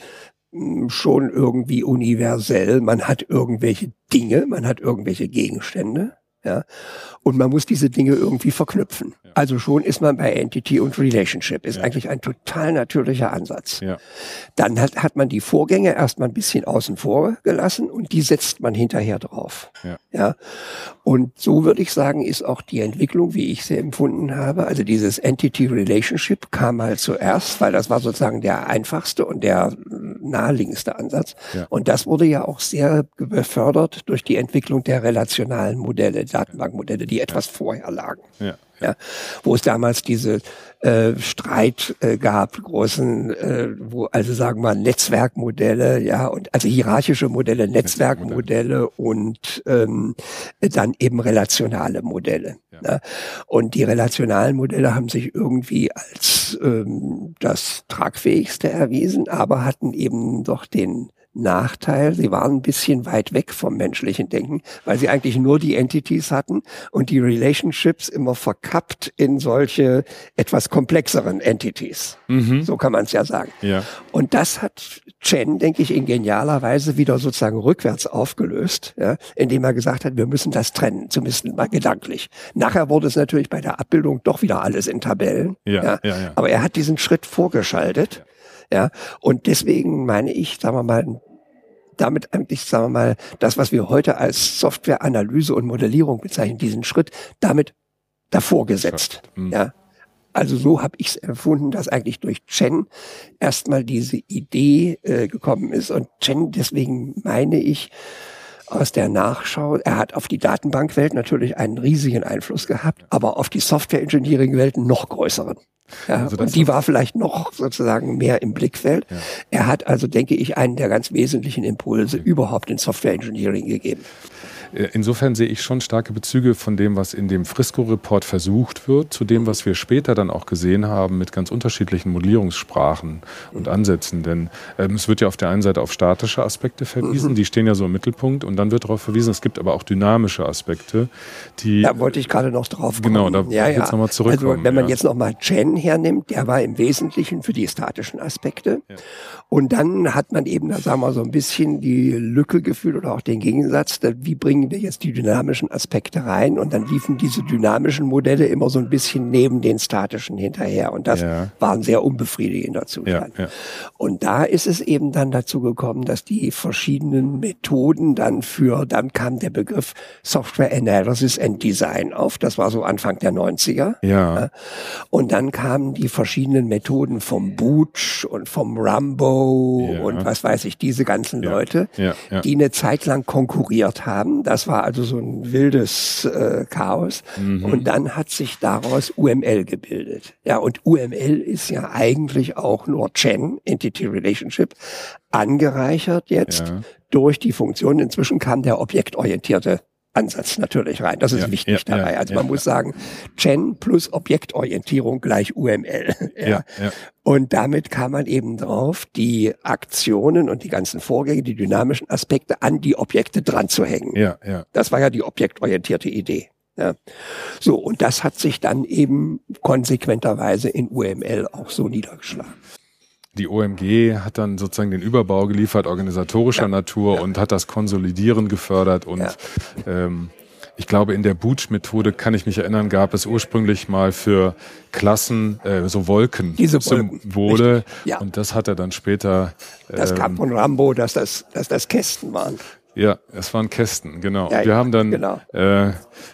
Speaker 2: schon irgendwie universell. Man hat irgendwelche Dinge, man hat irgendwelche Gegenstände, ja, und man muss diese Dinge irgendwie verknüpfen. Ja. Also schon ist man bei Entity und Relationship, ist ja. eigentlich ein total natürlicher Ansatz. Ja. Dann hat, hat man die Vorgänge erstmal ein bisschen außen vor gelassen und die setzt man hinterher drauf. Ja. Ja. Und so würde ich sagen, ist auch die Entwicklung, wie ich sie empfunden habe, also dieses Entity Relationship kam mal zuerst, weil das war sozusagen der einfachste und der naheliegendste Ansatz. Ja. Und das wurde ja auch sehr befördert durch die Entwicklung der relationalen Modelle, Datenbankmodelle, die etwas vorher lagen. Ja. Ja, wo es damals diese äh, Streit äh, gab, großen, äh, wo also sagen wir mal Netzwerkmodelle, ja, und also hierarchische Modelle, Netzwerkmodelle und ähm, dann eben relationale Modelle. Ja. Ne? Und die relationalen Modelle haben sich irgendwie als ähm, das tragfähigste erwiesen, aber hatten eben doch den Nachteil, sie waren ein bisschen weit weg vom menschlichen Denken, weil sie eigentlich nur die Entities hatten und die Relationships immer verkappt in solche etwas komplexeren Entities. Mhm. So kann man es ja sagen. Ja. Und das hat Chen, denke ich, in genialer Weise wieder sozusagen rückwärts aufgelöst, ja, indem er gesagt hat, wir müssen das trennen, zumindest mal gedanklich. Nachher wurde es natürlich bei der Abbildung doch wieder alles in Tabellen. Ja, ja. Ja, ja. Aber er hat diesen Schritt vorgeschaltet. Ja. Ja, und deswegen meine ich, sagen wir mal, damit eigentlich, sagen wir mal, das, was wir heute als Softwareanalyse und Modellierung bezeichnen, diesen Schritt damit davor gesetzt. Mhm. Ja, also so habe ich es empfunden, dass eigentlich durch Chen erstmal diese Idee äh, gekommen ist. Und Chen, deswegen meine ich, aus der Nachschau, er hat auf die Datenbankwelt natürlich einen riesigen Einfluss gehabt, aber auf die Software-Engineering-Welt noch größeren. Ja, also und die war vielleicht noch sozusagen mehr im Blickfeld. Ja. Er hat also, denke ich, einen der ganz wesentlichen Impulse okay. überhaupt in Software-Engineering gegeben.
Speaker 3: Insofern sehe ich schon starke Bezüge von dem, was in dem Frisco-Report versucht wird, zu dem, was wir später dann auch gesehen haben mit ganz unterschiedlichen Modellierungssprachen und Ansätzen. Denn ähm, es wird ja auf der einen Seite auf statische Aspekte verwiesen, mhm. die stehen ja so im Mittelpunkt, und dann wird darauf verwiesen, es gibt aber auch dynamische Aspekte, die...
Speaker 2: Da wollte ich gerade noch drauf kommen.
Speaker 3: Genau, da
Speaker 2: ja,
Speaker 3: ja. jetzt nochmal zurückkommen.
Speaker 2: Also wenn man
Speaker 3: ja.
Speaker 2: jetzt nochmal Chen hernimmt, der war im Wesentlichen für die statischen Aspekte. Ja. Und dann hat man eben, da sagen wir so ein bisschen die Lücke gefühlt oder auch den Gegensatz, wie bringen wir jetzt die dynamischen Aspekte rein, und dann liefen diese dynamischen Modelle immer so ein bisschen neben den statischen hinterher, und das ja. war ein sehr unbefriedigender Zustand. Ja, ja. Und da ist es eben dann dazu gekommen, dass die verschiedenen Methoden dann für, dann kam der Begriff Software Analysis and Design auf, das war so Anfang der neunziger. Ja. Und dann kamen die verschiedenen Methoden vom Booch und vom Rambo ja. und was weiß ich, diese ganzen ja. Leute, ja. Ja. die eine Zeit lang konkurriert haben. Das war also so ein wildes äh, Chaos. Mhm. Und dann hat sich daraus U M L gebildet. Ja, und U M L ist ja eigentlich auch nur Chen, Entity Relationship, angereichert jetzt ja. durch die Funktion. Inzwischen kam der objektorientierte Ansatz natürlich rein. Das ist ja, wichtig ja, dabei. Also ja, man ja. muss sagen, Chen plus Objektorientierung gleich U M L. Ja. Ja, ja. Und damit kam man eben drauf, die Aktionen und die ganzen Vorgänge, die dynamischen Aspekte an die Objekte dran zu hängen. Ja, ja. Das war ja die objektorientierte Idee. Ja. So, und das hat sich dann eben konsequenterweise in U M L auch so niedergeschlagen.
Speaker 3: Die O M G hat dann sozusagen den Überbau geliefert, organisatorischer ja, Natur, ja. und hat das Konsolidieren gefördert. Und ja. ähm, ich glaube, in der Booch-Methode, kann ich mich erinnern, gab es ursprünglich mal für Klassen äh, so Wolken-Symbole. Ja. Und das hat er dann später...
Speaker 2: Ähm, das kam von Rambo, dass das, dass das Kästen waren.
Speaker 3: Ja, es waren Kästen, genau.
Speaker 2: Ja,
Speaker 3: Wir
Speaker 2: ja,
Speaker 3: haben dann...
Speaker 2: Genau.
Speaker 3: Äh,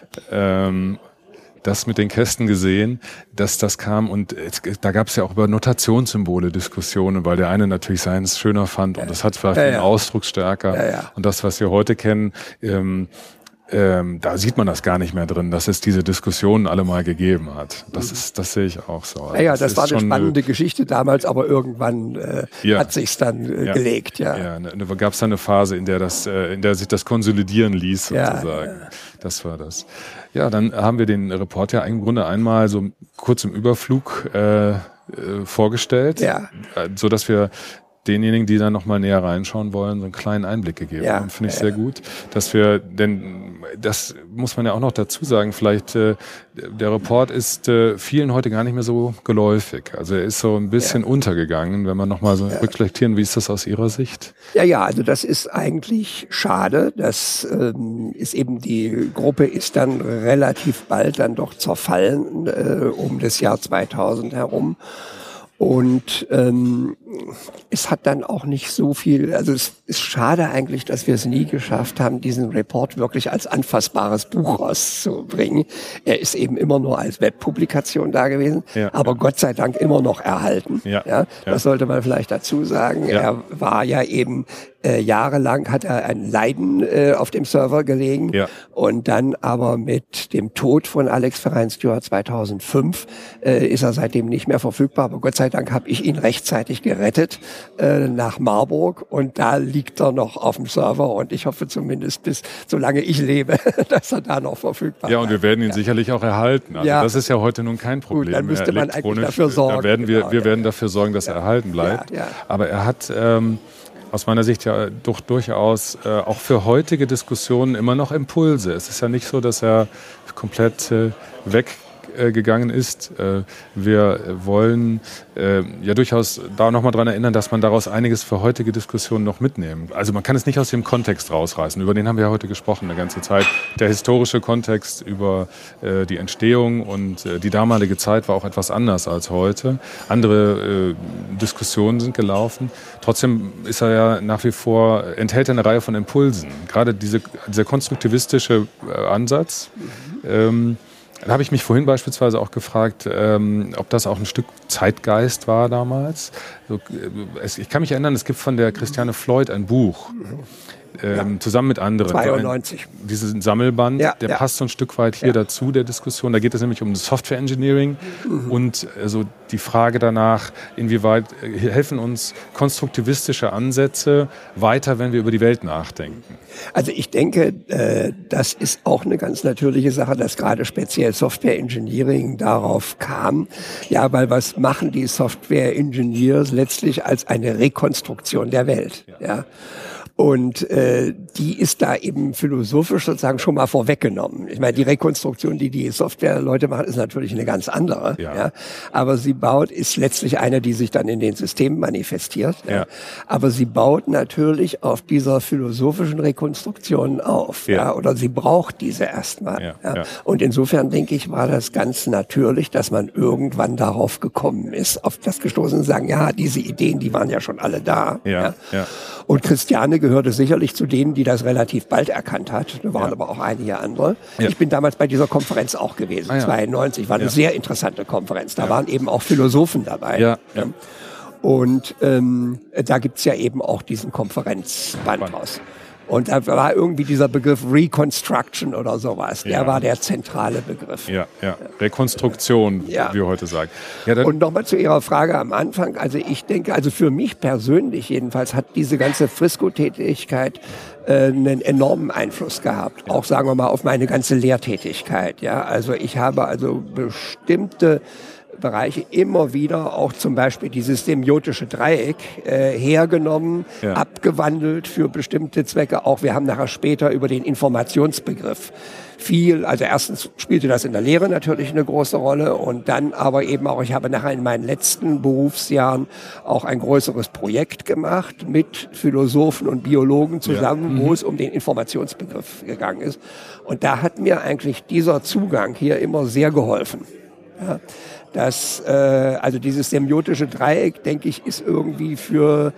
Speaker 3: ähm, das mit den Kästen gesehen, dass das kam, und es, da gab es ja auch über Notationssymbole Diskussionen, weil der eine natürlich seins schöner fand, ja. und das hat vielleicht ja, ja. einen Ausdrucksstärker. Ja, ja. Und das, was wir heute kennen, ähm, ähm, da sieht man das gar nicht mehr drin, dass es diese Diskussionen alle mal gegeben hat. Das
Speaker 2: Mhm.
Speaker 3: ist, das sehe ich auch so.
Speaker 2: Naja, das, das war eine spannende
Speaker 3: eine,
Speaker 2: Geschichte damals, aber irgendwann äh,
Speaker 3: ja,
Speaker 2: hat sich's dann äh,
Speaker 3: ja,
Speaker 2: gelegt. Ja,
Speaker 3: ja ne, da gab es dann eine Phase, in der das, äh, in der sich das konsolidieren ließ, sozusagen.
Speaker 2: Ja, ja.
Speaker 3: Das war das. Ja, dann haben wir den Report ja im Grunde einmal so kurz im Überflug äh, äh, vorgestellt,
Speaker 2: ja.
Speaker 3: äh, so dass wir denjenigen, die da noch mal näher reinschauen wollen, so einen kleinen Einblick gegeben
Speaker 2: ja,
Speaker 3: haben. Finde ich
Speaker 2: ja.
Speaker 3: sehr gut, dass wir, denn das muss man ja auch noch dazu sagen, vielleicht äh, der Report ist äh, vielen heute gar nicht mehr so geläufig. Also er ist so ein bisschen
Speaker 2: ja.
Speaker 3: untergegangen, wenn wir noch mal so
Speaker 2: ja.
Speaker 3: reflektieren. Wie ist das aus Ihrer Sicht?
Speaker 2: Ja, ja, also das ist eigentlich schade. Das ähm, ist eben, die Gruppe ist dann relativ bald dann doch zerfallen, äh, um das Jahr zweitausend herum. Und ähm, es hat dann auch nicht so viel, also es ist schade eigentlich, dass wir es nie geschafft haben, diesen Report wirklich als anfassbares Buch rauszubringen. Er ist eben immer nur als Webpublikation da gewesen,
Speaker 3: ja.
Speaker 2: aber Gott sei Dank immer noch erhalten.
Speaker 3: Ja.
Speaker 2: Ja, das
Speaker 3: ja.
Speaker 2: sollte man vielleicht dazu sagen.
Speaker 3: Ja.
Speaker 2: Er war ja eben äh, jahrelang, hat er ein Leiden äh, auf dem Server gelegen
Speaker 3: ja.
Speaker 2: und dann aber mit dem Tod von Alex Ferein-Stewart zweitausendfünf äh, ist er seitdem nicht mehr verfügbar, aber Gott sei Dank habe ich ihn rechtzeitig gerettet äh, nach Marburg und da liegt er noch auf dem Server und ich hoffe zumindest bis, solange ich lebe, dass er da noch verfügbar ist.
Speaker 3: Ja, und wir werden ihn
Speaker 2: ja.
Speaker 3: sicherlich auch erhalten. Also
Speaker 2: ja.
Speaker 3: das ist ja heute nun kein Problem.
Speaker 2: Gut, dann müsste
Speaker 3: mehr.
Speaker 2: man eigentlich dafür sorgen.
Speaker 3: Da werden wir,
Speaker 2: genau,
Speaker 3: wir
Speaker 2: ja.
Speaker 3: werden dafür sorgen, dass
Speaker 2: ja.
Speaker 3: er erhalten bleibt.
Speaker 2: Ja, ja.
Speaker 3: Aber er hat ähm, aus meiner Sicht ja doch durchaus äh, auch für heutige Diskussionen immer noch Impulse. Es ist ja nicht so, dass er komplett äh, weg gegangen ist. Wir wollen ja durchaus da nochmal dran erinnern, dass man daraus einiges für heutige Diskussionen noch mitnehmen. Also man kann es nicht aus dem Kontext rausreißen. Über den haben wir ja heute gesprochen, eine ganze Zeit. Der historische Kontext über die Entstehung und die damalige Zeit war auch etwas anders als heute. Andere Diskussionen sind gelaufen. Trotzdem ist er ja nach wie vor, enthält er eine Reihe von Impulsen. Gerade diese, dieser konstruktivistische Ansatz, ähm, da habe ich mich vorhin beispielsweise auch gefragt, ähm, ob das auch ein Stück Zeitgeist war damals. So, äh, es, ich kann mich erinnern, es gibt von der Christiane Floyd ein Buch, ähm, ja. zusammen mit anderen.
Speaker 2: zweiundneunzig.
Speaker 3: Ein, diesen Sammelband,
Speaker 2: ja,
Speaker 3: der
Speaker 2: ja.
Speaker 3: passt so ein Stück weit hier ja. dazu, der Diskussion. Da geht es nämlich um Software Engineering mhm. und also die Frage danach, inwieweit helfen uns konstruktivistische Ansätze weiter, wenn wir über die Welt nachdenken.
Speaker 2: Also ich denke, äh, das ist auch eine ganz natürliche Sache, dass gerade speziell Software Engineering darauf kam. Ja, weil was machen die Software Engineers letztlich als eine Rekonstruktion der Welt? Ja. ja. Und äh, die ist da eben philosophisch sozusagen schon mal vorweggenommen. Ich meine, die Rekonstruktion, die die Softwareleute machen, ist natürlich eine ganz andere.
Speaker 3: Ja.
Speaker 2: Ja. Aber sie baut, ist letztlich eine, die sich dann in den Systemen manifestiert. Ja. Ja. Aber sie baut natürlich auf dieser philosophischen Rekonstruktion auf. Ja. Ja. Oder sie braucht diese erstmal.
Speaker 3: Ja.
Speaker 2: Ja.
Speaker 3: Ja.
Speaker 2: Und insofern, denke ich, war das ganz natürlich, dass man irgendwann darauf gekommen ist, auf das gestoßen und sagen, ja, diese Ideen, die waren ja schon alle da.
Speaker 3: Ja.
Speaker 2: Ja.
Speaker 3: Ja.
Speaker 2: Und Christiane gehörte sicherlich zu denen, die das relativ bald erkannt hat. Da waren
Speaker 3: ja.
Speaker 2: aber auch einige andere.
Speaker 3: Ja.
Speaker 2: Ich bin damals bei dieser Konferenz auch gewesen, ah, ja. zweiundneunzig. War eine ja. sehr interessante Konferenz. Da ja. waren eben auch Philosophen dabei.
Speaker 3: Ja. Ja.
Speaker 2: Und ähm, da gibt's ja eben auch diesen Konferenzband raus. Und da war irgendwie dieser Begriff Reconstruction oder sowas. Der
Speaker 3: ja.
Speaker 2: war der zentrale Begriff.
Speaker 3: Ja, ja. Rekonstruktion,
Speaker 2: ja.
Speaker 3: wie wir heute sagen. Ja, dann
Speaker 2: und nochmal zu Ihrer Frage am Anfang. Also ich denke, also für mich persönlich jedenfalls hat diese ganze Frisco-Tätigkeit äh, einen enormen Einfluss gehabt. Ja. Auch, sagen wir mal, auf meine ganze Lehrtätigkeit. Ja, also ich habe also bestimmte Bereiche immer wieder auch zum Beispiel dieses semiotische Dreieck äh, hergenommen, ja. abgewandelt für bestimmte Zwecke. Auch wir haben nachher später über den Informationsbegriff viel, also erstens spielte das in der Lehre natürlich eine große Rolle und dann aber eben auch, ich habe nachher in meinen letzten Berufsjahren auch ein größeres Projekt gemacht mit Philosophen und Biologen zusammen, ja. mhm. wo es um den Informationsbegriff gegangen ist. Und da hat mir eigentlich dieser Zugang hier immer sehr geholfen. Ja. Das, äh, also dieses semiotische Dreieck, denke ich, ist irgendwie für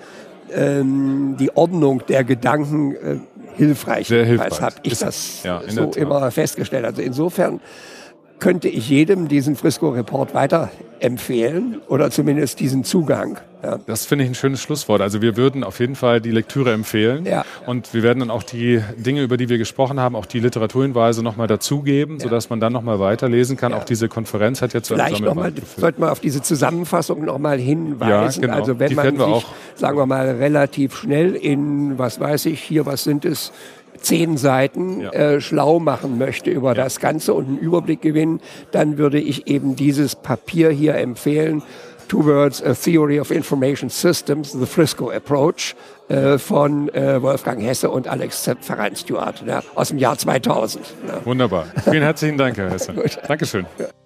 Speaker 2: ähm, die Ordnung der Gedanken äh, hilfreich.
Speaker 3: Sehr hilfreich.
Speaker 2: Habe ich
Speaker 3: ist,
Speaker 2: das
Speaker 3: ja,
Speaker 2: so immer festgestellt. Also insofern könnte ich jedem diesen Frisco-Report weiterempfehlen oder zumindest diesen Zugang. Ja.
Speaker 3: Das finde ich ein schönes Schlusswort. Also wir würden auf jeden Fall die Lektüre empfehlen.
Speaker 2: Ja.
Speaker 3: Und wir werden dann auch die Dinge, über die wir gesprochen haben, auch die Literaturhinweise nochmal dazugeben, ja. sodass man dann nochmal weiterlesen kann. Ja. Auch diese Konferenz hat jetzt zu einem
Speaker 2: Sammelband geführt. Sollten wir auf diese Zusammenfassung nochmal hinweisen.
Speaker 3: Ja, genau.
Speaker 2: Also wenn
Speaker 3: die
Speaker 2: man sich,
Speaker 3: auch
Speaker 2: sagen wir mal, relativ schnell in, was weiß ich, hier, was sind es, zehn Seiten ja. äh, schlau machen möchte über ja. das Ganze und einen Überblick gewinnen, dann würde ich eben dieses Papier hier empfehlen. Towards a Theory of Information Systems, The Frisco Approach äh, von äh, Wolfgang Hesse und Alex Ferran Stewart, ne, aus dem Jahr zweitausend. Ne.
Speaker 3: Wunderbar. Vielen herzlichen Dank, Herr Hesse. Dankeschön. Ja.